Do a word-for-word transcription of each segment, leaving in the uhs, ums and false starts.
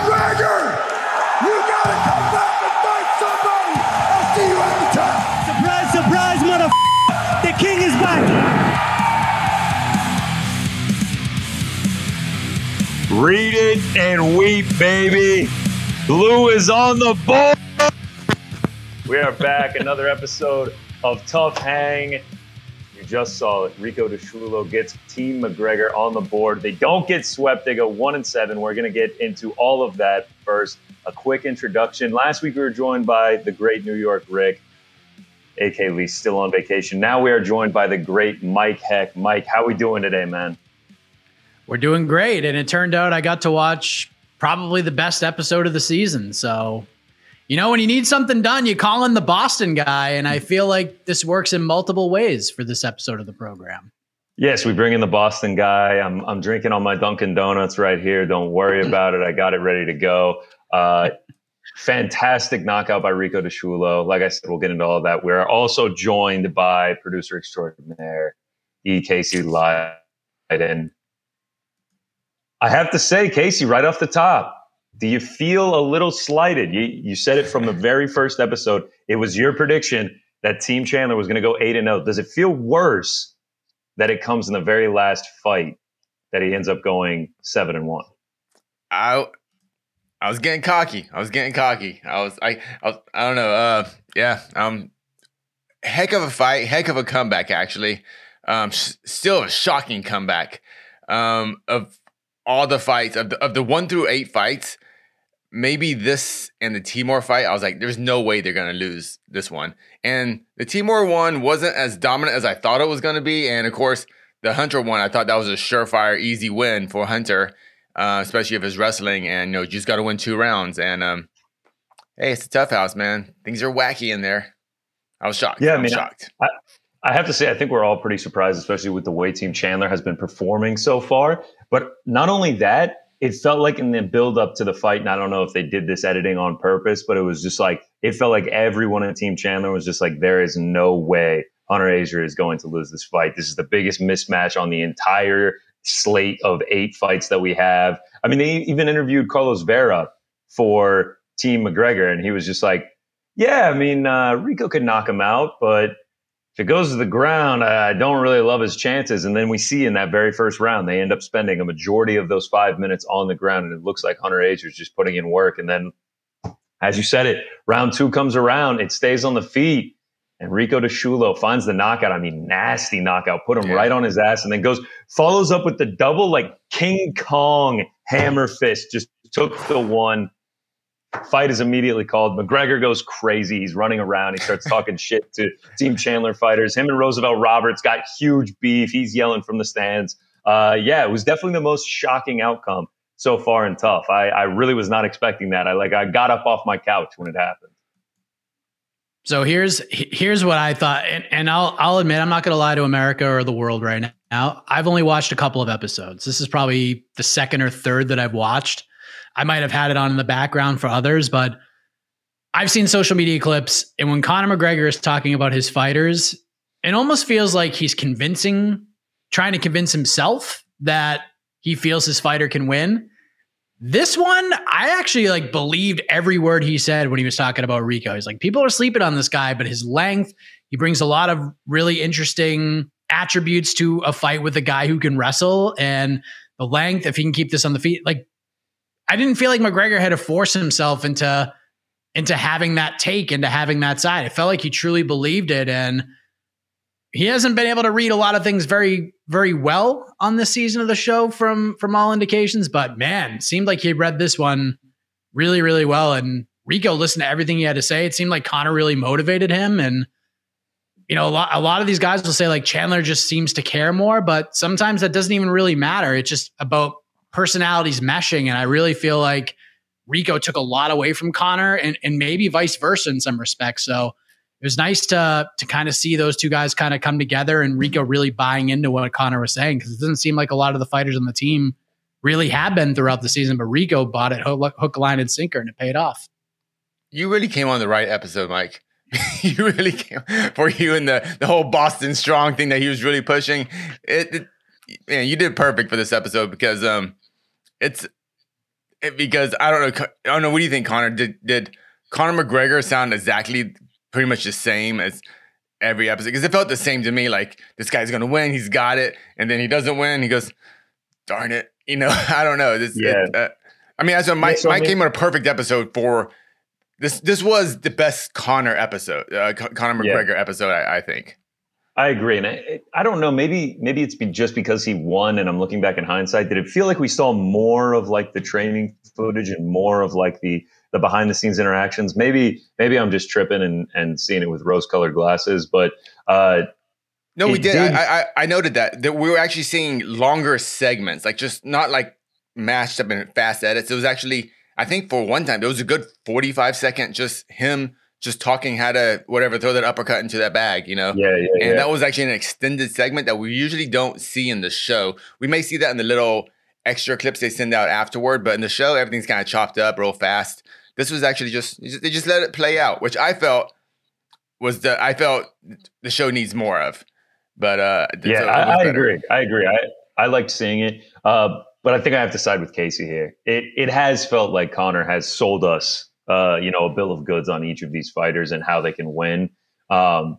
McGregor! You gotta come back and fight somebody! I'll see you anytime! Surprise, surprise, motherfucker! The king is back! Read it and weep, baby. Blue is on the board. We are back. Another episode of Tough Hang. You just saw it. Rico DeSciullo gets Team McGregor on the board. They don't get swept. They go one and seven. We're going to get into all of that first. A quick introduction. Last week we were joined by the great New York Rick, A K Lee, still on vacation. Now we are joined by the great Mike Heck. Mike, how we doing today, man? We're doing great. And it turned out I got to watch probably the best episode of the season. So, you know, when you need something done, you call in the Boston guy. And I feel like this works in multiple ways for this episode of the program. Yes, we bring in the Boston guy. I'm I'm drinking on my Dunkin' Donuts right here. Don't worry about it. I got it ready to go. Uh, fantastic knockout by Rico DeSciullo. Like I said, we'll get into all of that. We're also joined by producer extraordinaire E. Casey Leydon. I have to say, Casey, right off the top, do you feel a little slighted? You you said it from the very first episode. It was your prediction that Team Chandler was going to go eight and zero. Does it feel worse that it comes in the very last fight that he ends up going seven and one? I I was getting cocky. I was getting cocky. I was I I, was, I don't know. Uh, yeah. Um, heck of a fight. Heck of a comeback. Actually, um, s- still a shocking comeback. Um, of all the fights of the, of the one through eight fights, maybe this and the Timur fight, I was like, there's no way they're going to lose this one. And the Timur one wasn't as dominant as I thought it was going to be. And of course, the Hunter one, I thought that was a surefire, easy win for Hunter, uh, especially if it's wrestling and, you know, you just got to win two rounds. And, um, hey, it's a tough house, man. Things are wacky in there. I was shocked. Yeah, I I'm mean, shocked. I, I have to say, I think we're all pretty surprised, especially with the way Team Chandler has been performing so far. But not only that, it felt like in the build up to the fight, and I don't know if they did this editing on purpose, but it was just like, it felt like everyone in Team Chandler was just like, there is no way Hunter Azure is going to lose this fight. This is the biggest mismatch on the entire slate of eight fights that we have. I mean, they even interviewed Carlos Vera for Team McGregor, and he was just like, yeah, I mean, uh, Rico could knock him out, but if it goes to the ground, I don't really love his chances. And then we see in that very first round, they end up spending a majority of those five minutes on the ground. And it looks like Hunter Azure is just putting in work. And then, as you said it, round two comes around. It stays on the feet. And Rico DeSciullo finds the knockout. I mean, nasty knockout. Put him yeah. right on his ass. And then goes, follows up with the double, like King Kong hammer fist. Just took the one. Fight is immediately called. McGregor goes crazy. He's running around. He starts talking shit to Team Chandler fighters. Him and Roosevelt Roberts got huge beef. He's yelling from the stands. Uh, yeah, it was definitely the most shocking outcome so far in Tough. I, I really was not expecting that. I like I got up off my couch when it happened. So here's here's what I thought, and, and I'll I'll admit I'm not going to lie to America or the world right now. I've only watched a couple of episodes. This is probably the second or third that I've watched. I might have had it on in the background for others, but I've seen social media clips. And when Conor McGregor is talking about his fighters, it almost feels like he's convincing, trying to convince himself that he feels his fighter can win. This one, I actually like believed every word he said when he was talking about Rico. He's like, people are sleeping on this guy, but his length, he brings a lot of really interesting attributes to a fight with a guy who can wrestle. And the length, if he can keep this on the feet, like, I didn't feel like McGregor had to force himself into, into having that take, into having that side. It felt like he truly believed it. And he hasn't been able to read a lot of things very, very well on this season of the show from, from all indications. But man, it seemed like he read this one really, really well. And Rico listened to everything he had to say. It seemed like Conor really motivated him. And, you know, a lot, a lot of these guys will say like Chandler just seems to care more, but sometimes that doesn't even really matter. It's just about personalities meshing. And I really feel like Rico took a lot away from Conor and, and maybe vice versa in some respects. So it was nice to to kind of see those two guys kind of come together and Rico really buying into what Conor was saying, because it doesn't seem like a lot of the fighters on the team really have been throughout the season, but Rico bought it hook, hook line, and sinker, and it paid off. You really came on the right episode, Mike. You really came for you and the, the whole Boston Strong thing that he was really pushing. It, it man, you did perfect for this episode because um, it's because I don't know. I don't know. What do you think, Conor? Did did Conor McGregor sound exactly pretty much the same as every episode? Because it felt the same to me. Like, this guy's gonna win. He's got it, and then he doesn't win. He goes, "Darn it!" You know, I don't know. This, yeah. It, uh, I mean, as a Mike, yeah, so Mike I mean, came on a perfect episode for this. This was the best Conor episode, uh, Conor McGregor yeah. episode, I, I think. I agree, and I, I don't know. Maybe maybe it's be just because he won, and I'm looking back in hindsight. Did it feel like we saw more of like the training footage and more of like the the behind the scenes interactions? Maybe maybe I'm just tripping and, and seeing it with rose colored glasses. But uh, no, we did. did. I, I I noted that that we were actually seeing longer segments, like just not like mashed up in fast edits. It was actually, I think, for one time, it was a good forty-five second just him. Just talking how to whatever throw that uppercut into that bag, you know. Yeah, yeah. And yeah. that was actually an extended segment that we usually don't see in the show. We may see that in the little extra clips they send out afterward, but in the show, everything's kind of chopped up real fast. This was actually just they just let it play out, which I felt was the I felt the show needs more of. But uh, yeah, so I, I agree. I agree. I I liked seeing it, uh, but I think I have to side with Casey here. It it has felt like Conor has sold us. Uh, you know, a bill of goods on each of these fighters and how they can win. Um,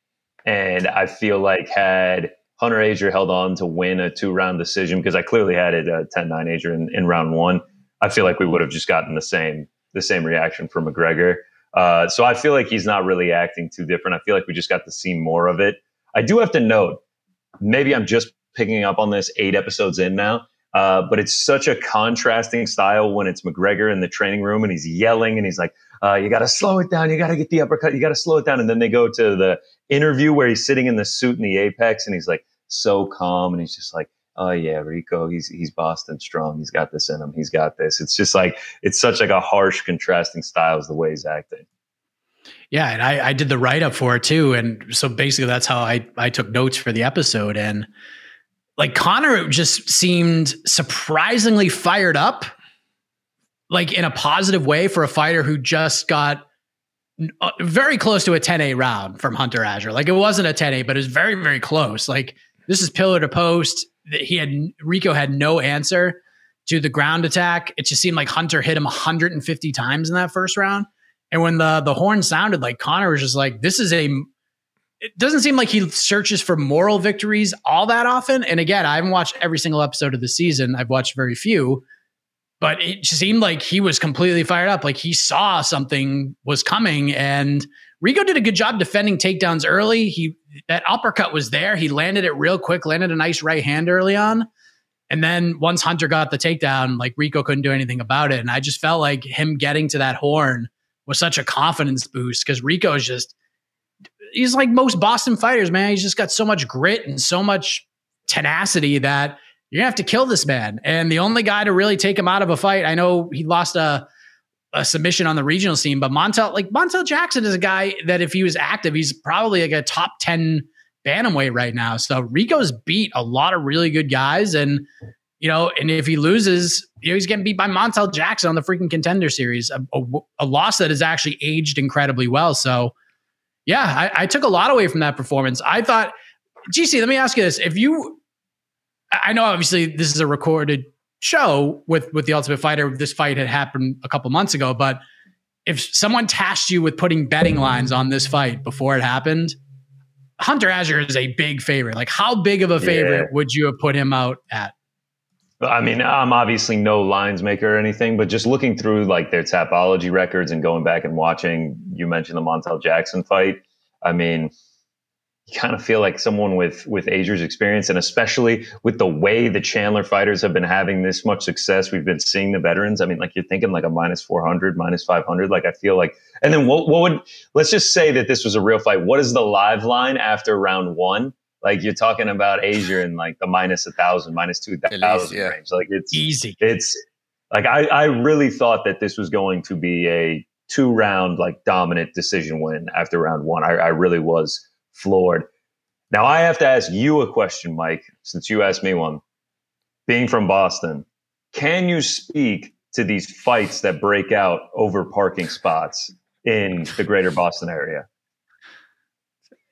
and I feel like had Hunter Ager held on to win a two-round decision, because I clearly had it uh, ten nine Ager in, in round one, I feel like we would have just gotten the same the same reaction from McGregor. Uh, so I feel like he's not really acting too different. I feel like we just got to see more of it. I do have to note, maybe I'm just picking up on this eight episodes in now, Uh, but it's such a contrasting style when it's McGregor in the training room and he's yelling and he's like, uh, you got to slow it down. You got to get the uppercut. You got to slow it down. And then they go to the interview where he's sitting in the suit in the Apex and he's like so calm. And he's just like, oh yeah, Rico, he's, he's Boston strong. He's got this in him. He's got this. It's just like, it's such like a harsh contrasting style is the way he's acting. Yeah. And I, I did the write-up for it too. And so basically that's how I, I took notes for the episode. And like Conor just seemed surprisingly fired up, like in a positive way for a fighter who just got very close to a ten eight round from Hunter Ager. Like it wasn't a ten eight, but it was very, very close. Like this is pillar to post. He had Rico had no answer to the ground attack. It just seemed like Hunter hit him one hundred fifty times in that first round. And when the the horn sounded, like Conor was just like, this is a it doesn't seem like he searches for moral victories all that often. And again, I haven't watched every single episode of the season. I've watched very few, but it just seemed like he was completely fired up. Like he saw something was coming, and Rico did a good job defending takedowns early. He, that uppercut was there. He landed it real quick, landed a nice right hand early on. And then once Hunter got the takedown, like Rico couldn't do anything about it. And I just felt like him getting to that horn was such a confidence boost, because Rico is just, he's like most Boston fighters, man. He's just got so much grit and so much tenacity that you're gonna have to kill this man. And the only guy to really take him out of a fight, I know he lost a, a submission on the regional scene, but Montel, like Montel Jackson is a guy that if he was active, he's probably like a top ten bantamweight right now. So Rico's beat a lot of really good guys. And, you know, and if he loses, you know, he's getting beat by Montel Jackson on the freaking Contender Series, a, a, a loss that has actually aged incredibly well. So, yeah, I, I took a lot away from that performance. I thought, G C, let me ask you this. If you, I know obviously this is a recorded show with, with The Ultimate Fighter. This fight had happened a couple months ago, but if someone tasked you with putting betting lines on this fight before it happened, Hunter Ager is a big favorite. Like how big of a favorite yeah. would you have put him out at? I mean, I'm obviously no lines maker or anything, but just looking through like their Tapology records and going back and watching, you mentioned the Montel Jackson fight. I mean, you kind of feel like someone with, with Ager's experience, and especially with the way the Chandler fighters have been having this much success. We've been seeing the veterans. I mean, like you're thinking like a minus four hundred, minus five hundred. Like I feel like, and then what, what would, let's just say that this was a real fight. What is the live line after round one? Like you're talking about Ager in like the minus a thousand, minus two thousand yeah. range. Like it's easy. It's like, I, I really thought that this was going to be a two round, like dominant decision win after round one. I, I really was floored. Now I have to ask you a question, Mike, since you asked me one. Being from Boston, can you speak to these fights that break out over parking spots in the greater Boston area?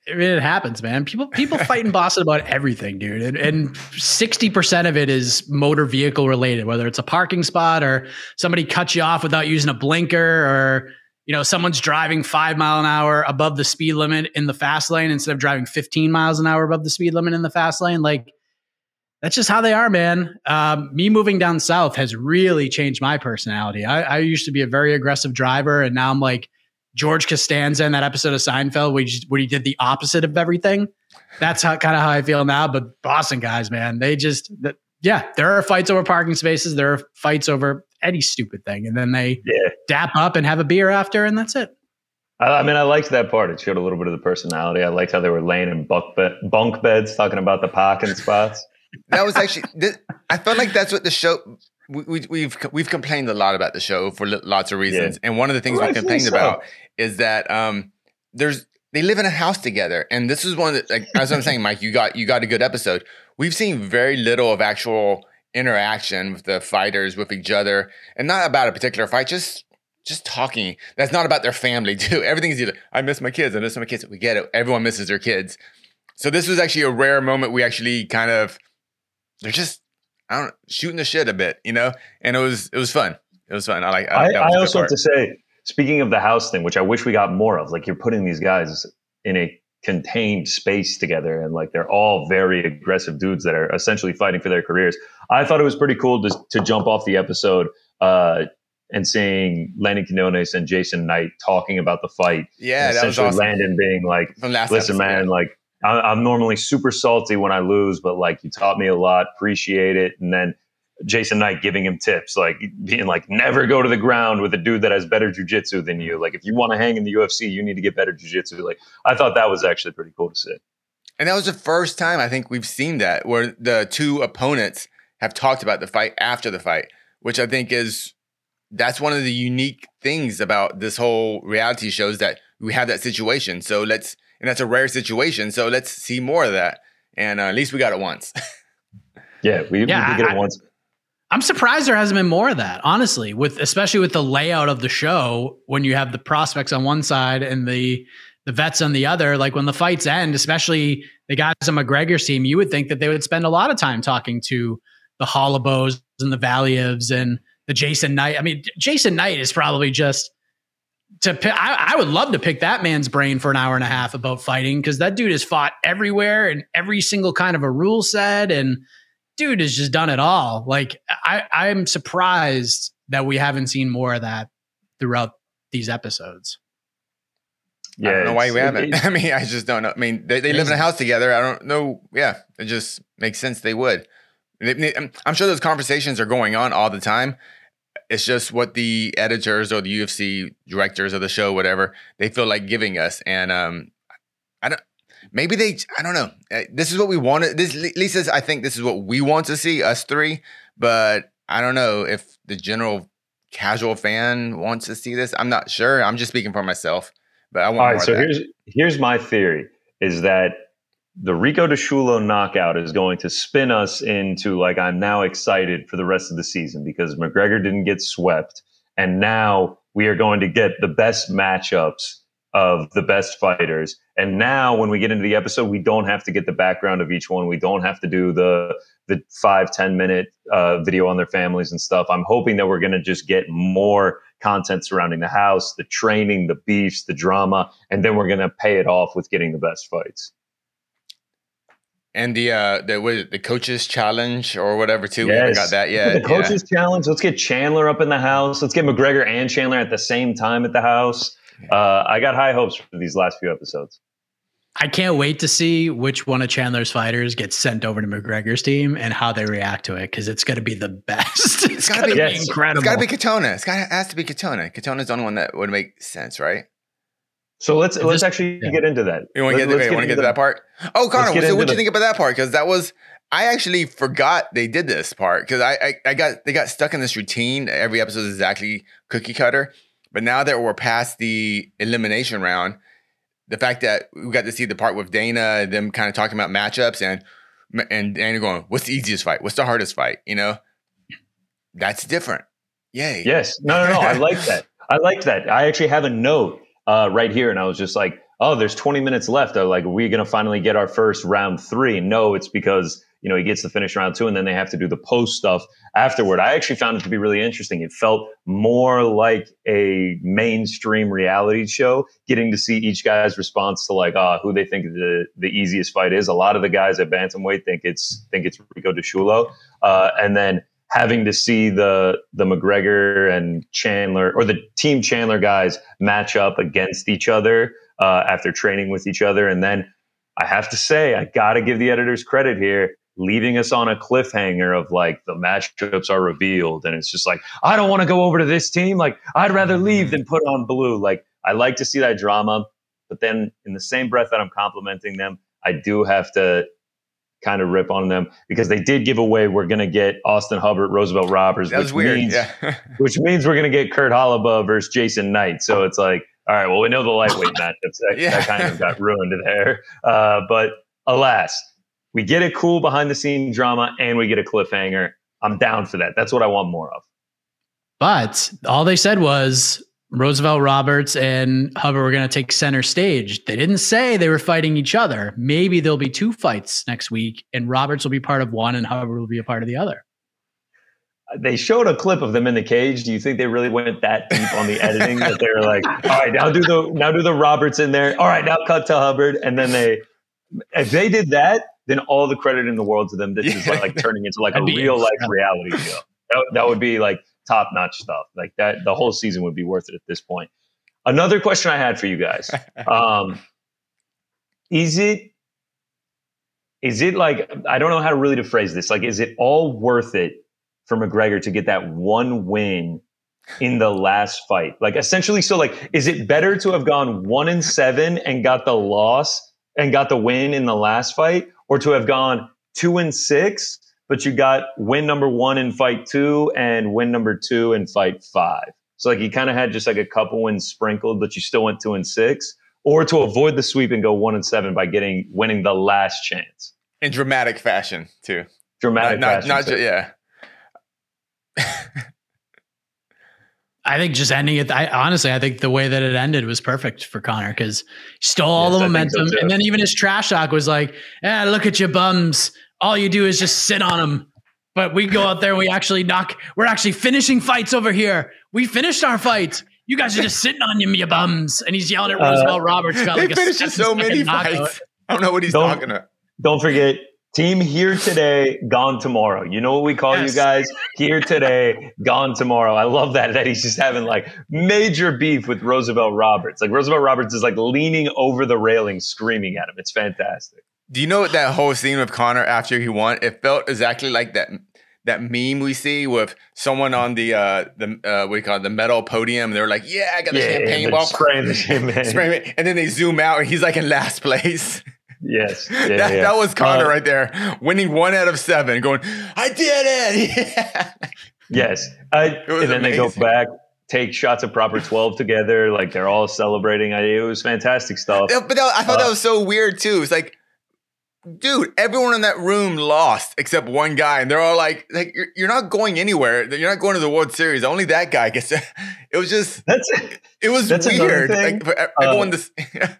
I mean, it happens, man. People people fight in Boston about everything, dude. And, and sixty percent of it is motor vehicle related, whether it's a parking spot or somebody cuts you off without using a blinker, or, you know, someone's driving five mile an hour above the speed limit in the fast lane instead of driving fifteen miles an hour above the speed limit in the fast lane. Like, that's just how they are, man. Um, me moving down south has really changed my personality. I, I used to be a very aggressive driver, and now I'm like George Costanza in that episode of Seinfeld where he, just, where he did the opposite of everything. That's how kind of how I feel now. But Boston guys, man, they just, the, yeah, there are fights over parking spaces. There are fights over any stupid thing. And then they yeah. dap up and have a beer after, and that's it. I, I mean, I liked that part. It showed a little bit of the personality. I liked how they were laying in bunk, bed, bunk beds talking about the parking spots. That was actually, this, I felt like that's what the show, we, we, we've we've complained a lot about the show for lots of reasons. Yeah. And one of the things we complained so. about is that um, there's, they live in a house together. And this is one that, like, as I'm saying, Mike, you got, you got a good episode. We've seen very little of actual interaction with the fighters with each other, and not about a particular fight, just, just talking. That's not about their family too. Everything's either, I miss my kids, I miss my kids. We get it. Everyone misses their kids. So this was actually a rare moment. We actually kind of, they're just, I don't know, shooting the shit a bit, you know? And it was, it was fun. It was fun. I like, I, I, I also have to say, speaking of the house thing, which I wish we got more of, like, you're putting these guys in a contained space together, and like, they're all very aggressive dudes that are essentially fighting for their careers. I thought it was pretty cool to, to jump off the episode, uh, and seeing Lenny Quinones and Jason Knight talking about the fight. Yeah, that was awesome. Landon being like, listen, episode, man, yeah. like, I'm normally super salty when I lose, but like, you taught me a lot, appreciate it. And then Jason Knight giving him tips, like being like, never go to the ground with a dude that has better jiu-jitsu than you. Like, if you want to hang in the U F C, you need to get better jiu-jitsu. Like, I thought that was actually pretty cool to see. And that was the first time I think we've seen that, where the two opponents have talked about the fight after the fight, which I think is, that's one of the unique things about this whole reality show, is that we have that situation. So let's, and that's a rare situation. So let's see more of that. And uh, at least we got it once. yeah, we, yeah, we did get I, it once. I'm surprised there hasn't been more of that, honestly, with especially with the layout of the show, when you have the prospects on one side and the the vets on the other. Like, when the fights end, especially the guys on McGregor's team, you would think that they would spend a lot of time talking to the Hollowbows and the Valievs and the Jason Knight. I mean, Jason Knight is probably just to pick, I, I would love to pick that man's brain for an hour and a half about fighting, because that dude has fought everywhere and every single kind of a rule set, and dude has just done it all. Like, I, I'm surprised that we haven't seen more of that throughout these episodes. Yeah, I don't know why we haven't. I mean, I just don't know. I mean, they, they live in a house together. I don't know. Yeah, it just makes sense they would. I'm sure those conversations are going on all the time. It's just what the editors or the U F C directors of the show, whatever, they feel like giving us. And um, I don't, maybe they, I don't know. This is what we wanted. This, at least this, I think this is what we want to see, us three. But I don't know if the general casual fan wants to see this. I'm not sure. I'm just speaking for myself. But I want All right, more so of that. here's here's my theory, is that the Rico DeSchulo knockout is going to spin us into, like, I'm now excited for the rest of the season because McGregor didn't get swept. And now we are going to get the best matchups of the best fighters. And now when we get into the episode, we don't have to get the background of each one. We don't have to do the the five, ten minute uh, video on their families and stuff. I'm hoping that we're going to just get more content surrounding the house, the training, the beefs, the drama, and then we're going to pay it off with getting the best fights. And the uh the what is it, the coaches challenge or whatever too. Yes. We haven't got that yet. The coaches yeah. challenge. Let's get Chandler up in the house. Let's get McGregor and Chandler at the same time at the house. Uh, I got high hopes for these last few episodes. I can't wait to see which one of Chandler's fighters gets sent over to McGregor's team and how they react to it, because it's going to be the best. It's, it's got to be yes. incredible. It's got to be Katona. It's got it has to be Katona. Katona's the only one that would make sense, right? So let's let's this, actually yeah. get into that. You want to get, get, get to that part? Oh, Connor, so what do you think about that part? Because that was, I actually forgot they did this part, because I, I I got they got stuck in this routine. Every episode is exactly cookie cutter. But now that we're past the elimination round, the fact that we got to see the part with Dana, them kind of talking about matchups, and and Dana going, "What's the easiest fight? What's the hardest fight?" You know, that's different. Yay! Yes, no, no, no. I like that. I liked that. I actually have a note uh, right here, and I was just like, oh, there's twenty minutes left. Are like, are we going to finally get our first round three? No, it's because, you know, he gets to finish round two and then they have to do the post stuff afterward. I actually found it to be really interesting. It felt more like a mainstream reality show, getting to see each guy's response to like, ah, who they think the, the easiest fight is. A lot of the guys at bantamweight think it's, think it's Rico DeShulo. Uh, and then having to see the, the McGregor and Chandler or the team Chandler guys match up against each other uh, after training with each other. And then I have to say, I got to give the editors credit here, leaving us on a cliffhanger of like the matchups are revealed. And it's just like, I don't want to go over to this team. Like, I'd rather leave than put on blue. Like, I like to see that drama. But then in the same breath that I'm complimenting them, I do have to kind of rip on them because they did give away, we're going to get Austin Hubbard, Roosevelt Roberts, that was which weird. means, yeah. which means we're going to get Kurt Holloway versus Jason Knight. So it's like, all right, well, we know the lightweight matchups. That, Yeah. that kind of got ruined there. Uh, but alas, we get a cool behind-the-scenes drama and we get a cliffhanger. I'm down for that. That's what I want more of. But all they said was Roosevelt Roberts and Hubbard were going to take center stage. They didn't say they were fighting each other. Maybe there'll be two fights next week and Roberts will be part of one and Hubbard will be a part of the other. They showed a clip of them in the cage. Do you think they really went that deep on the editing that they were like, all right, now do the now do the Roberts in there. All right, now cut to Hubbard. And then they, if they did that, then all the credit in the world to them. This is like, like turning into like a real life reality show. That, that would be like top notch stuff. Like that, the whole season would be worth it at this point. Another question I had for you guys: um, Is it is it like, I don't know how to really to phrase this. Like, is it all worth it for McGregor to get that one win in the last fight? Like essentially, so like, is it better to have gone one and seven and got the loss and got the win in the last fight, or to have gone two and six, but you got win number one in fight two and win number two in fight five? So like you kind of had just like a couple wins sprinkled, but you still went two and six, or to avoid the sweep and go one and seven by getting winning the last chance In dramatic fashion too. Dramatic not, fashion. Not, not too. ju- yeah. I think just ending it. I honestly, I think the way that it ended was perfect for Conor because he stole all Yes, the I think so momentum, too. and then even his trash talk was like, "Yeah, look at your bums. All you do is just sit on them." But we go out there and we actually knock. We're actually finishing fights over here. We finished our fight. You guys are just sitting on you, you bums. And he's yelling at Uh, Roosevelt Roberts. Got They like a finished seven so many second knockout. fights. I don't know what he's Don't- talking about. Don't forget, team here today, gone tomorrow. You know what we call Yes. you guys? Here today, gone tomorrow. I love that, that he's just having like major beef with Roosevelt Roberts. Like Roosevelt Roberts is like leaning over the railing, screaming at him. It's fantastic. Do you know what that whole scene with Conor after he won? It felt exactly like that that meme we see with someone on the uh the uh what do you call it, the metal podium. They're like, "Yeah, I got the champagne they're bottle." spraying the champagne. Spraying it, and then they zoom out, and he's like in last place. Yes. Yeah, that, yeah. that was Conor Uh, right there, winning one out of seven, going, "I did it!" Yeah. Yes. I, was and then they go amazing. back, take shots of proper twelve together. Like they're all celebrating. I, it was fantastic stuff. Yeah, But that, I thought Uh, that was so weird too. It's like, dude, everyone in that room lost except one guy, and they're all like, "Like you're, you're not going anywhere. You're not going to the World Series. Only that guy gets." It It was just, That's it was That's another weird. thing. Like for e- everyone, this,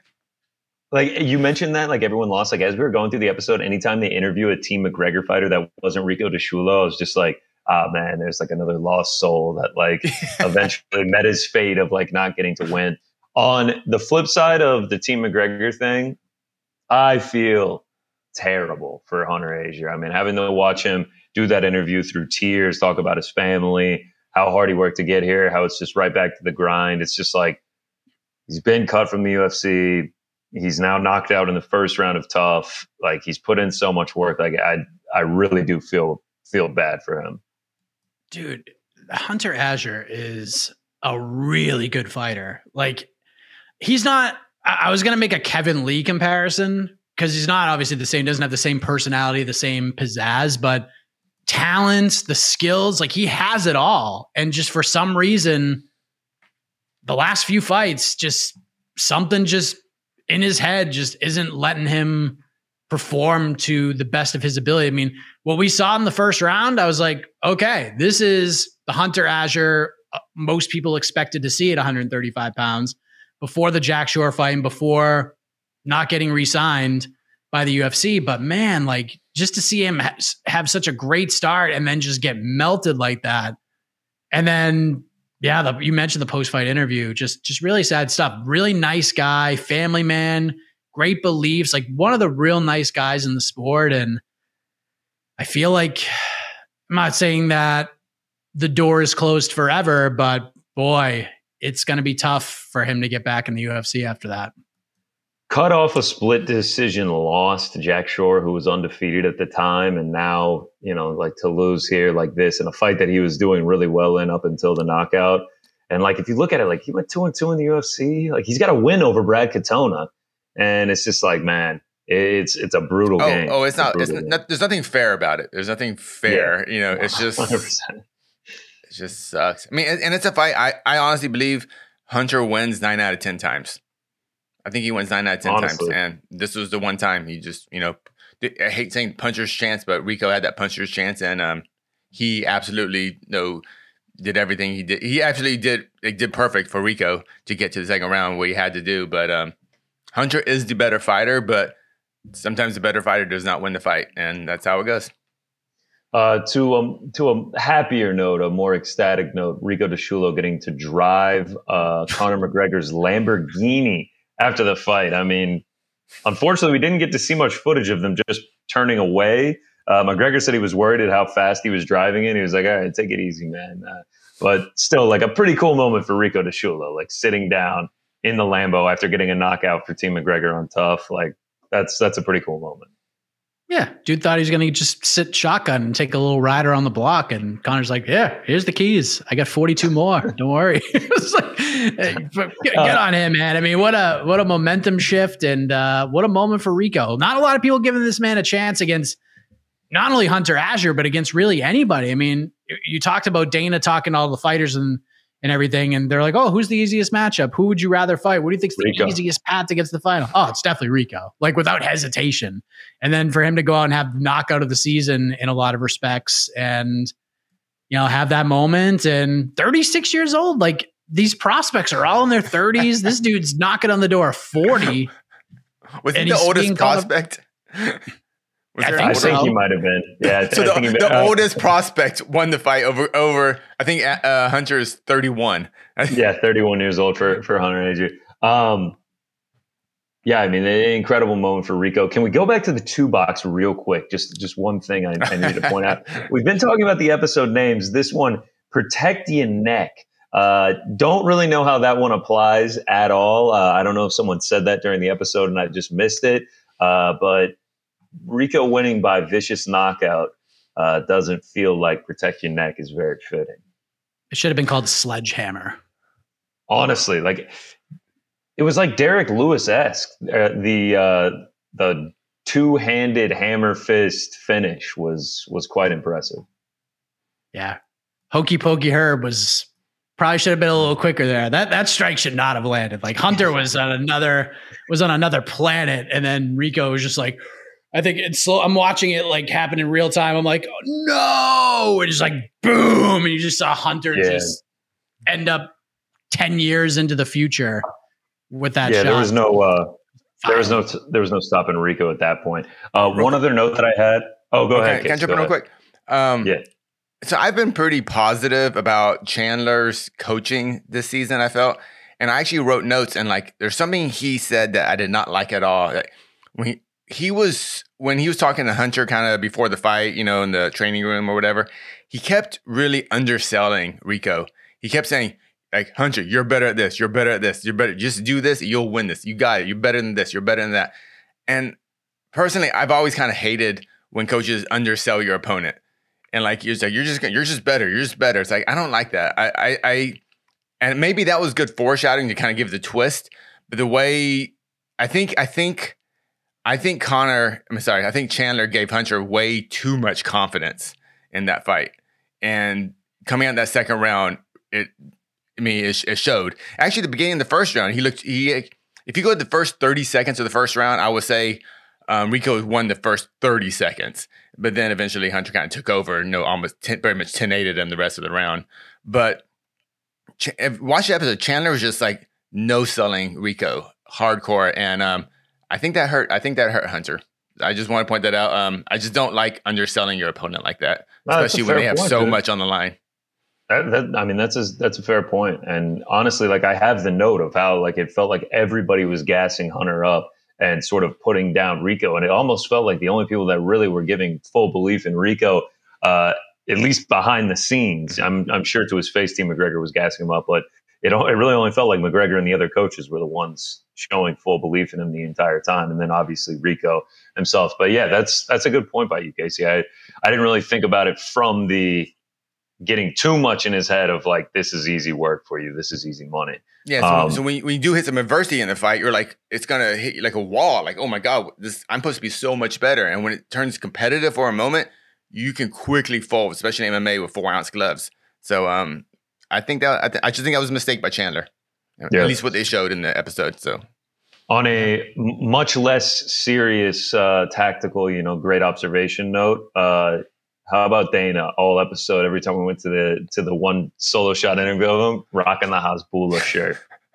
like you mentioned that like everyone lost. Like as we were going through the episode, anytime they interview a Team McGregor fighter that wasn't Rico DeShulo, I was just like, ah, man, there's like another lost soul that like eventually met his fate of like not getting to win. On the flip side of the Team McGregor thing, I feel terrible for Hunter Azier. I mean, having to watch him do that interview through tears, talk about his family, how hard he worked to get here, how it's just right back to the grind. It's just like he's been cut from the U F C. He's now knocked out in the first round of Tough. Like he's put in so much work. Like I, I really do feel feel bad for him. Dude, Hunter Azier is a really good fighter. Like he's not, I I was going to make a Kevin Lee comparison because he's not obviously the same, doesn't have the same personality, the same pizzazz, but talents, the skills, like he has it all. And just for some reason, the last few fights, just something just in his head just isn't letting him perform to the best of his ability. I mean, what we saw in the first round, I was like, okay, this is the Hunter Azier uh, most people expected to see at one hundred thirty-five pounds. before the Jack Shore fight and before not getting re-signed by the U F C. But man, like just to see him ha- have such a great start and then just get melted like that. And then, yeah, the, you mentioned the post-fight interview, just, just really sad stuff. Really nice guy, family man, great beliefs, like one of the real nice guys in the sport. And I feel like, I'm not saying that the door is closed forever, but boy, it's going to be tough for him to get back in the U F C after that. Cut off a split decision loss to Jack Shore, who was undefeated at the time. And now, you know, like to lose here like this in a fight that he was doing really well in up until the knockout. And like, if you look at it, like he went two and two in the U F C, like he's got a win over Brad Katona. And it's just like, man, it's, it's a brutal oh, game. Oh, it's, it's not, it's game. not, there's nothing fair about it. There's nothing fair. Yeah. You know, it's just, one hundred percent. It just sucks. I mean, and it's a fight. I, I honestly believe Hunter wins nine out of ten times. I think he wins nine out of ten Honestly. times, and this was the one time he just, you know, I hate saying puncher's chance, but Rico had that puncher's chance, and um, he absolutely, you know, did everything he did. He actually did it did perfect for Rico to get to the second round, what he had to do. But um, Hunter is the better fighter, but sometimes the better fighter does not win the fight, and that's how it goes. Uh, to a to a happier note, a more ecstatic note, Rico DeSciullo getting to drive uh, Conor McGregor's Lamborghini after the fight. I mean, unfortunately, we didn't get to see much footage of them just turning away. Uh, McGregor said he was worried at how fast he was driving it. He was like, all right, take it easy, man. Uh, but still, like a pretty cool moment for Rico DeSciullo, like sitting down in the Lambo after getting a knockout for Team McGregor on Tough. Like that's that's a pretty cool moment. Yeah, dude thought he was going to just sit shotgun and take a little ride around the block. And Conor's like, yeah, here's the keys. I got forty-two more. Don't worry. It's like, hey, get, get on him, man. I mean, what a what a momentum shift and uh, what a moment for Rico. Not a lot of people giving this man a chance against not only Hunter Azure, but against really anybody. I mean, you talked about Dana talking to all the fighters and and everything. And they're like, oh, who's the easiest matchup? Who would you rather fight? What do you think's the Rico. easiest path to get to the final? Oh, it's definitely Rico, like without hesitation. And then for him to go out and have knockout of the season in a lot of respects and, you know, have that moment and thirty-six years old, like these prospects are all in their thirties. This dude's knocking on the door of forty. Was he the oldest prospect? Was I, think, I so. think he might have been. Yeah. So I the, think the uh, oldest prospect won the fight over over. I think uh, Hunter is thirty-one. Yeah, thirty-one years old for for Hunter Azure. Um, yeah, I mean, an incredible moment for Rico. Can we go back to the two box real quick? Just just one thing I, I need to point out. We've been talking about the episode names. This one, Protect Your Neck. Uh, don't really know how that one applies at all. Uh, I don't know if someone said that during the episode and I just missed it. Uh, but Rico winning by vicious knockout uh, doesn't feel like Protect Your Neck is very fitting. It should have been called Sledgehammer. Honestly, like it was like Derek Lewis-esque. Uh, the uh, the two-handed hammer fist finish was was quite impressive. Yeah, Hokey Pokey Herb was probably should have been a little quicker there. That that strike should not have landed. Like Hunter was on another was on another planet, and then Rico was just like. I think it's slow. I'm watching it like happen in real time. I'm like, oh, no. And just like, boom. And you just saw Hunter yeah. just end up ten years into the future with that yeah, shot. There was no, uh, there was no, there was no stopping Rico at that point. Uh, one other note that I had. Oh, go okay, ahead. Can I jump in real quick? Um, yeah. So I've been pretty positive about Chandler's coaching this season, I felt. And I actually wrote notes and like, there's something he said that I did not like at all. Like, when he, He was, when he was talking to Hunter kind of before the fight, you know, in the training room or whatever, he kept really underselling Rico. He kept saying, like, Hunter, you're better at this. You're better at this. You're better. Just do this. You'll win this. You got it. You're better than this. You're better than that. And personally, I've always kind of hated when coaches undersell your opponent. And like, you're just like, you're just, you're just better. You're just better. It's like, I don't like that. I, I, I and maybe that was good foreshadowing to kind of give the twist. But the way I think, I think, I think Conor, I'm sorry, I think Chandler gave Hunter way too much confidence in that fight. And coming out in that second round, it, I mean, it, it showed. Actually, the beginning of the first round, he looked, he, if you go to the first thirty seconds of the first round, I would say um, Rico won the first thirty seconds. But then eventually Hunter kind of took over and you know, almost ten, very much ten-eighted him the rest of the round. But Ch- watch the episode, Chandler was just like, no selling Rico hardcore, and um, I think that hurt. I think that hurt Hunter. I just want to point that out. Um, I just don't like underselling your opponent like that, No, that's a especially when fair they have point, so dude. much on the line. That, that, I mean, that's a, that's a fair point. And honestly, like I have the note of how like it felt like everybody was gassing Hunter up and sort of putting down Rico. And it almost felt like the only people that really were giving full belief in Rico, uh, at least behind the scenes, I'm, I'm sure to his face, Team McGregor was gassing him up, but it, it really only felt like McGregor and the other coaches were the ones showing full belief in him the entire time. And then obviously Rico himself. But yeah, that's, that's a good point by you, Casey. I, I didn't really think about it from the getting too much in his head of like, this is easy work for you. This is easy money. Yeah. So, Um, so when, you, when you do hit some adversity in the fight, you're like, it's going to hit you like a wall. Like, oh my God, this, I'm supposed to be so much better. And when it turns competitive for a moment, you can quickly fold, especially in M M A with four ounce gloves. So um, I think that, I, th- I just think that was a mistake by Chandler. Yeah. At least what they showed in the episode. So On a m- much less serious uh, tactical, you know, great observation note, uh, how about Dana? All episode, every time we went to the to the one solo shot interview of him, rocking the Hasbulla shirt.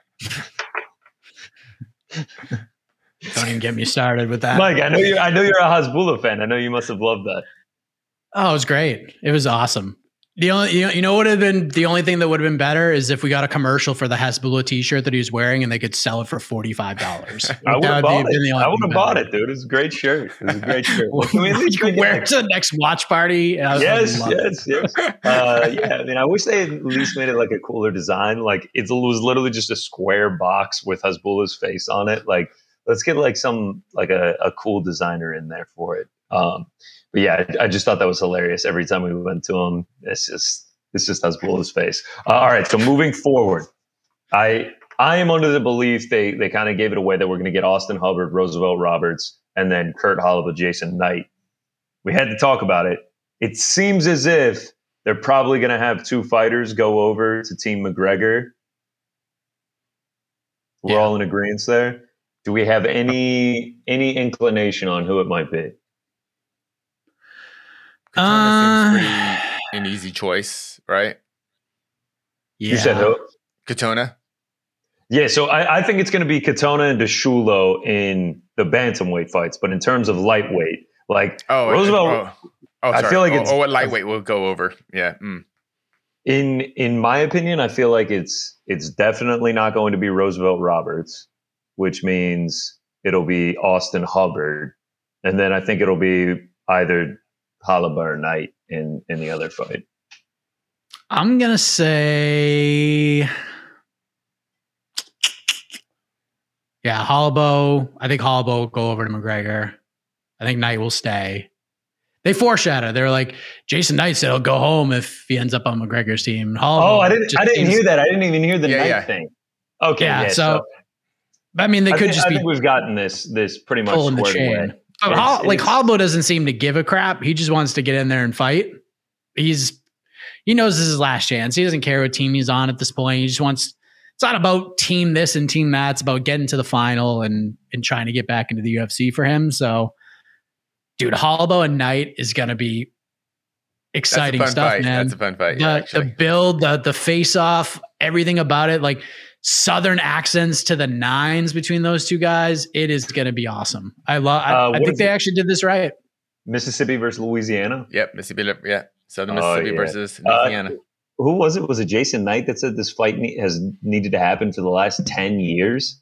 Don't even get me started with that. Mike, I know you. I know you're a Hasbulla fan. I know you must have loved that. Oh, it was great. It was awesome. The only, you know, you know what would have been the only thing that would have been better is if we got a commercial for the Hasbulla T-shirt that he was wearing and they could sell it for forty-five dollars. I would have bought it. I would have bought it, dude. It's a great shirt. It was a great shirt. What can we at least You can get? wear it to the next watch party. I was Yes, like, love it. yes, yes. Uh, yeah, I mean, I wish they had at least made it like a cooler design. Like it was literally just a square box with Hasbulla's face on it. Like, let's get like some like a, a cool designer in there for it. Um, but yeah, I, I just thought that was hilarious. Every time we went to him, it's just it's just Hasbulla's face. Uh, all right, so moving forward, I I am under the belief they they kind of gave it away that we're going to get Austin Hubbard, Roosevelt Roberts, and then Kurt Holloway, Jason Knight. We had to talk about it. It seems as if they're probably going to have two fighters go over to Team McGregor. We're Yeah. all in agreement there. Do we have any any inclination on who it might be? Katana seems Uh, pretty an easy choice, right? yeah. You said who? Katona. Yeah, so I, I think it's going to be Katona and DeShulo in the bantamweight fights, but in terms of lightweight, like Oh, Roosevelt, Oh, oh I sorry. feel like oh, it's- oh, what lightweight will go over? Yeah. Mm. in in my opinion, I feel like it's it's definitely not going to be Roosevelt Roberts, which means it'll be Austin Hubbard, and then I think it'll be either Holloway or Knight in in the other fight. I'm gonna say, yeah, Holloway. I think Holloway will go over to McGregor. I think Knight will stay. They foreshadow. They're like, Jason Knight said he'll go home if he ends up on McGregor's team. Holloway Oh, I didn't just I didn't seems- hear that. I didn't even hear the Yeah, Knight yeah. thing. Okay, Yeah, yeah. so, I mean, they I could think, just I be think we've gotten this this pretty much pulling the squared chain. away. But It's- Hol- like it's- Holloway doesn't seem to give a crap. He just wants to get in there and fight. He's he knows this is his last chance. He doesn't care what team he's on at this point. He just wants. It's not about team this and team that. It's about getting to the final and and trying to get back into the U F C for him. So, dude, Holloway and Knight is going to be exciting That's a fun stuff, fight. man. That's a fun fight. the, Yeah, the actually. build, the the face off, everything about it, like Southern accents to the nines between those two guys. It is going to be awesome. I love. I, Uh, I what think is they it? actually did this right. Mississippi versus Louisiana. Yep. Mississippi. Yeah. Southern Oh, Mississippi yeah. versus Uh, Louisiana. Who was it? Was it Jason Knight that said this fight ne- has needed to happen for the last ten years?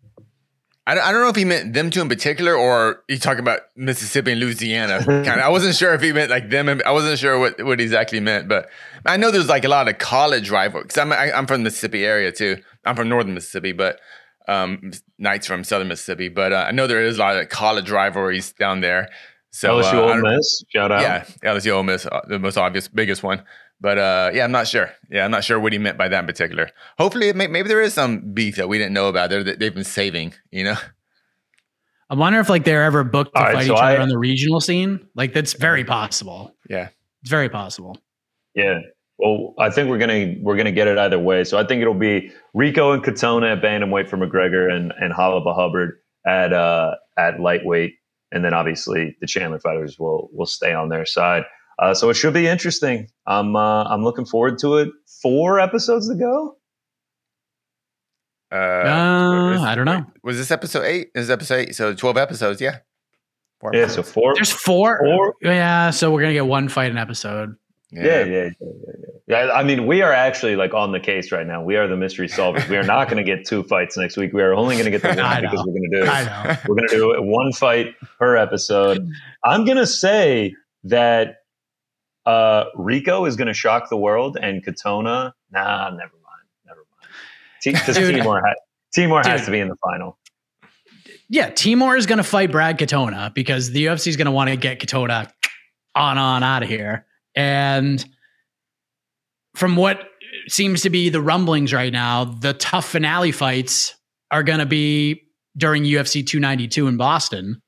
I don't, I don't know if he meant them two in particular or he talking about Mississippi and Louisiana. Kind of. I wasn't sure if he meant like them. And, I wasn't sure what, what he exactly meant, but I know there's like a lot of college rivalry because I'm I, I'm from the Mississippi area too. I'm from northern Mississippi, but um, Knight's from southern Mississippi. But uh, I know there is a lot of college rivalries down there. So L S U uh, I Ole don't- Miss. Shout out. yeah, L S U Ole Miss, uh, the most obvious, biggest one. But uh, yeah, I'm not sure. Yeah, I'm not sure what he meant by that in particular. Hopefully, it may, maybe there is some beef that we didn't know about there that they've been saving. You know. I wonder if like they're ever booked to All right, fight so each I- other on the regional scene. Like that's very possible. Yeah. It's very possible. Yeah. Well, I think we're gonna we're gonna get it either way. So I think it'll be Rico and Katona at bantamweight for McGregor, and and Holloway Hubbard at uh at lightweight, and then obviously the Chandler fighters will will stay on their side. Uh, so it should be interesting. I'm uh, I'm looking forward to it. Four episodes to go. Uh, Uh, was- I don't know. Was this episode eight? This is episode eight. So twelve episodes. Yeah. Four Yeah, so episodes. four. There's four. Four? Yeah, so we're gonna get one fight an episode. Yeah, yeah, yeah, yeah, yeah. Yeah, I mean, we are actually like on the case right now. We are the mystery solvers. We are not going to get two fights next week. We are only going to get the I one know. because we're going to do I know. we're going to do one fight per episode. I'm going to say that uh, Rico is going to shock the world, and Katona, nah, never mind, never mind. T- just Dude. Timur, ha- Timur has Dude. to be in the final. Yeah, Timur is gonna fight Brad Katona because the U F C is gonna want to get Katona on on out of here. And from what seems to be the rumblings right now, the tough finale fights are going to be during U F C two ninety-two in Boston.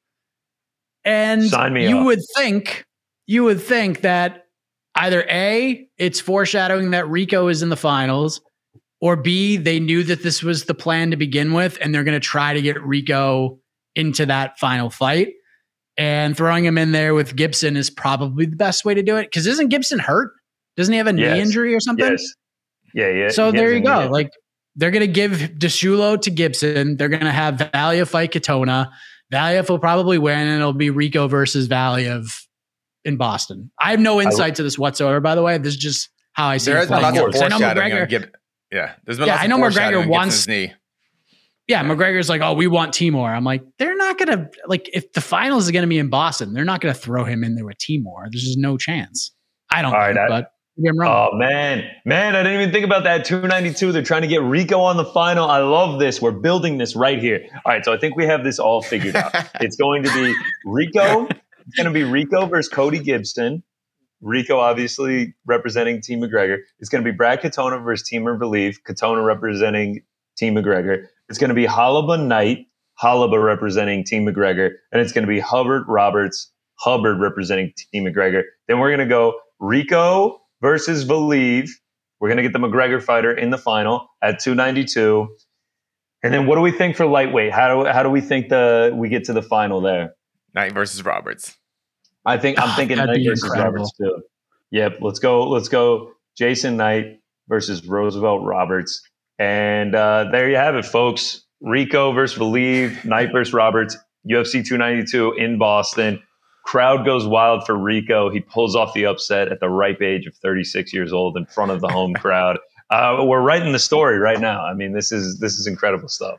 And Sign me you up. would think, you would think that either A, it's foreshadowing that Rico is in the finals, or B, they knew that this was the plan to begin with, and they're going to try to get Rico into that final fight. And throwing him in there with Gibson is probably the best way to do it. Because isn't Gibson hurt? Doesn't he have a Yes. knee injury or something? Yes. Yeah, yeah. So he there has you a go. knee- Like they're going to give Deshulo to Gibson. They're going to have Valiev fight Katona. Valiev will probably win, and it'll be Rico versus Valiev in Boston. I have no insight to this whatsoever, by the way. This is just how I see There it has been playing lots out. of 'Cause I know foreshadowing. McGregor- on Gib- yeah, there's been Yeah, lots I of know McGregor foreshadowing on wants- Gibson's knee. Yeah, McGregor's like, oh, we want Timur. I'm like, they're not going to, like, if the finals is going to be in Boston, they're not going to throw him in there with Timur. There's just no chance. I don't All think, right, I- but maybe I'm wrong. Oh man, man! I didn't even think about that. two ninety-two. They're trying to get Rico on the final. I love this. We're building this right here. All right, so I think we have this all figured out. It's going to be Rico. It's going to be Rico versus Cody Gibson. Rico obviously representing Team McGregor. It's going to be Brad Katona versus Timur Valiev. Katona representing Team McGregor. It's going to be Halaba Knight. Halaba representing Team McGregor, and it's going to be Hubbard Roberts. Hubbard representing Team McGregor. Then we're going to go Rico versus Valiev. We're going to get the McGregor fighter in the final at two ninety-two. And then what do we think for lightweight? How do how do we think the we get to the final there? Knight versus Roberts. I think I'm Ah, thinking that'd Knight be versus incredible. Roberts too. Yep, let's go. Let's go. Jason Knight versus Roosevelt Roberts, and uh, there you have it, folks. Rico versus Valiev, Knight versus Roberts, U F C two ninety-two in Boston. Crowd goes wild for Rico. He pulls off the upset at the ripe age of thirty-six years old in front of the home crowd. Uh, we're writing the story right now. I mean, this is this is incredible stuff.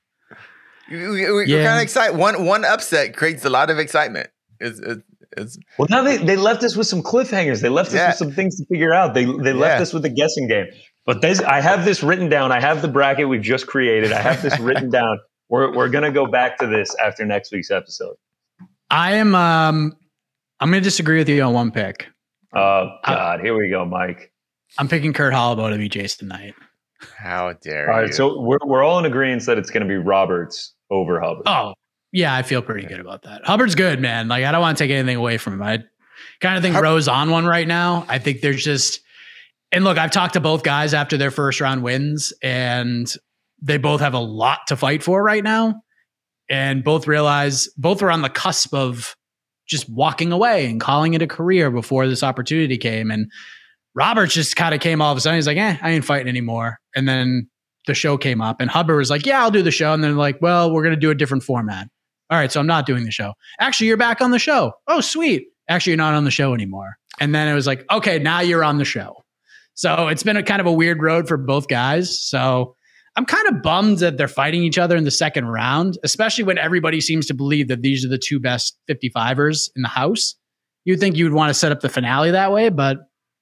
We, we, we're Yeah. kind of excited. One one upset creates a lot of excitement. It's, it's, it's Well, now they, they left us with some cliffhangers. They left us Yeah. with some things to figure out. They they left Yeah. us with a guessing game. But this, I have this written down. I have the bracket we've just created. I have this written down. We're we're gonna go back to this after next week's episode. I am, um, I'm going to disagree with you on one pick. Oh God, here we go, Mike. I'm picking Kurt Holloway to be Jason Knight. how dare All you? right, so we're we're all in agreement that it's gonna be Roberts over Hubbard. Oh, yeah, I feel pretty good about that. Hubbard's good, man. Like, I don't want to take anything away from him. I kind of think Hub- Ro's on one right now. I think there's just, and look, I've talked to both guys after their first round wins, and they both have a lot to fight for right now. And both realize, both are on the cusp of just walking away and calling it a career before this opportunity came. And Roberts just kind of came all of a sudden. He's like, eh, I ain't fighting anymore. And then the show came up, and Hubbard was like, yeah, I'll do the show. And then like, well, we're going to do a different format. All right, so I'm not doing the show. Actually, you're back on the show. Oh, sweet. Actually, you're not on the show anymore. And then it was like, okay, now you're on the show. So it's been a kind of a weird road for both guys. So I'm kind of bummed that they're fighting each other in the second round, especially when everybody seems to believe that these are the two best fifty-fivers in the house. You'd think you would want to set up the finale that way, but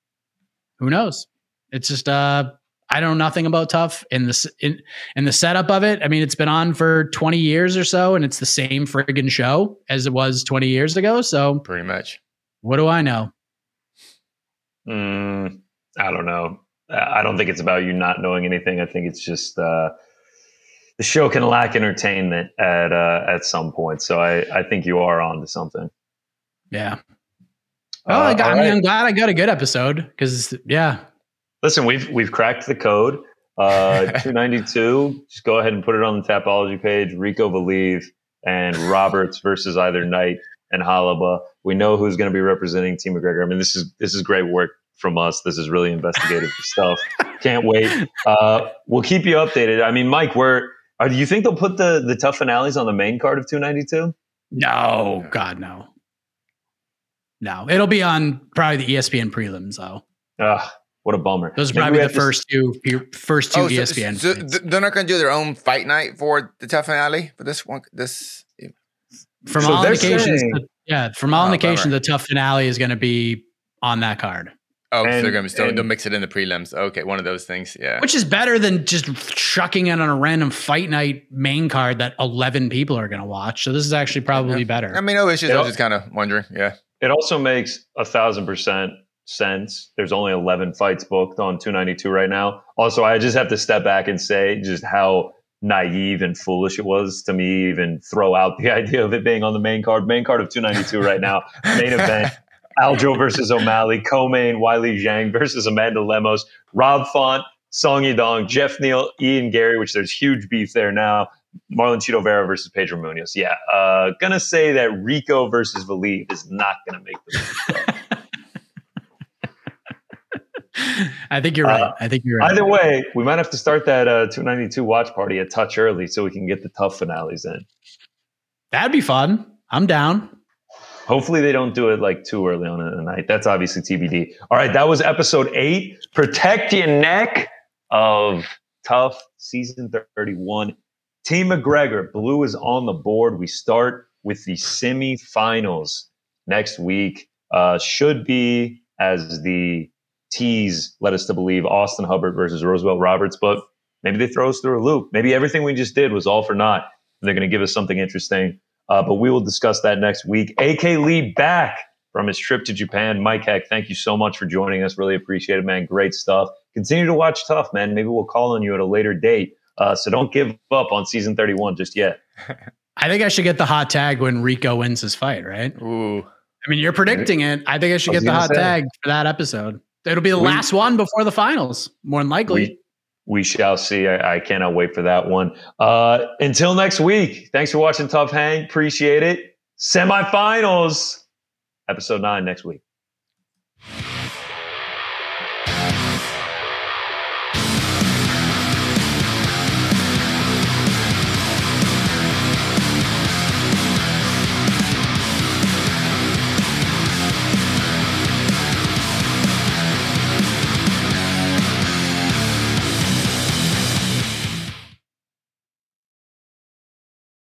who knows? It's just, uh, I know nothing about Tough in the, s- in, in the setup of it. I mean, it's been on for twenty years or so, and it's the same friggin' show as it was twenty years ago. So Pretty much. what do I know? Mm, I don't know. I don't think it's about you not knowing anything. I think it's just uh, the show can lack entertainment at uh, at some point. So I, I think you are on to something. Yeah. Oh, Uh, I, got, all I mean, right. I'm glad I got a good episode because, yeah, Listen, we've we've cracked the code. Uh, two ninety-two. Just go ahead and put it on the Tapology page. Rico Valiev and Roberts versus either Knight and Halaba. We know who's going to be representing Team McGregor. I mean, this is this is great work from us. This is really investigative stuff. Can't wait. Uh, we'll keep you updated. I mean, Mike, where are do you think they'll put the the tough finales on the main card of two ninety-two? No, God, no. No, it'll be on probably the E S P N prelims, though. Ugh, what a bummer. Those are Maybe probably we the have to- first two, first two Oh, so, E S P N. so fights. th- they're not going to do their own fight night for the tough finale for this one. This From So all they're indications, saying- the- yeah, from all Oh, indications, bummer. the tough finale is going to be on that card, oh, so And- they're going to still and- they'll mix it in the prelims. Okay, one of those things. Yeah. which is better than just chucking it on a random fight night main card that eleven people are going to watch. So this is actually probably Yeah. better. I mean, no issues. I It'll- was just kind of wondering. Yeah. It also makes a thousand percent sense. There's only eleven fights booked on two ninety-two right now. Also, I just have to step back and say just how naive and foolish it was to me even throw out the idea of it being on the main card. Main card of two ninety-two right now. Main event. Aljo versus O'Malley. Co-main Weili Zhang versus Amanda Lemos. Rob Font, Song Yadong, Jeff Neal, Ian Gary, which there's huge beef there now. Marlon Chito Vera versus Pedro Munoz. Yeah. Uh, gonna say that Rico versus Valib is not gonna make the I think you're right. Uh, I think you're right. Either way, we might have to start that uh, two ninety-two watch party a touch early so we can get the tough finales in. That'd be fun. I'm down. Hopefully they don't do it like too early on in the night. That's obviously T B D. All right, that was episode eight. Protect your neck of Tough season thirty-one. Team McGregor, blue is on the board. We start with the semifinals next week. Uh, should be, as the tease led us to believe, Austin Hubbard versus Roosevelt Roberts, but maybe they throw us through a loop. Maybe everything we just did was all for naught. They're going to give us something interesting, uh, but we will discuss that next week. A K Lee back from his trip to Japan. Mike Heck, thank you so much for joining us. Really appreciate it, man. Great stuff. Continue to watch Tough, man. Maybe we'll call on you at a later date. Uh, so don't give up on season thirty-one just yet. I think I should get the hot tag when Rico wins his fight, right? Ooh. I mean, you're predicting it. I think I should I was get the gonna hot say. tag for that episode. It'll be the We- last one before the finals, more than likely. We, we shall see. I, I cannot wait for that one. Uh, until next week, thanks for watching Tough Hang. Appreciate it. Semifinals, episode nine next week.